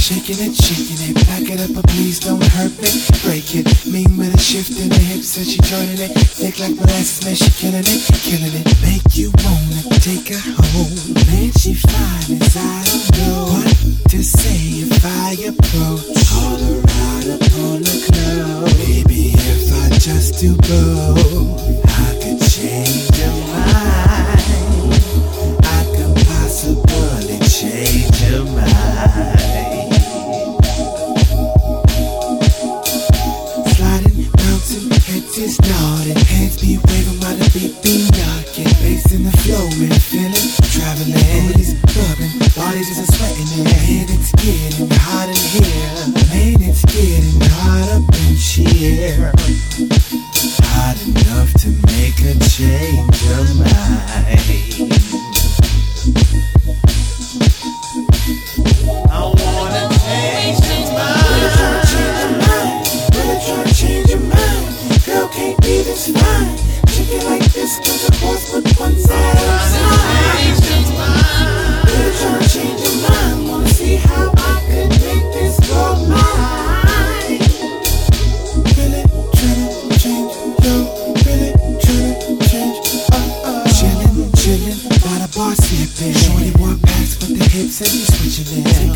shaking it, back it up, but please don't hurt me. Break it, mean with a shift in the hips, and she joining it. Thick like molasses, man, she killing it. Make you wanna take her home. Man, she fine as I don't know what to say if I approach. All around upon the club. Baby, if I just do both, I could change your mind. I could possibly change your mind. Sliding, bouncing, heads is nodding. Hands be waving while the beat be knocking. Bass in the flow and feeling traveling. Booties rubbing, bodies is sweating in. And it's getting hot in here. Man, it's getting hot up in here. Hot enough to make her change her mind. I wanna change your mind. Really tryna change your mind. Really tryna change your mind. Girl can't be this fine. Check it like this, cause the horse put one side outside. Really tryna change your mind. Wanna see how I can make this girl mine. Really tryna change your, really tryna change. Chillin', by the bar sippin'. Shorty walk past with the hips and you switchin' it.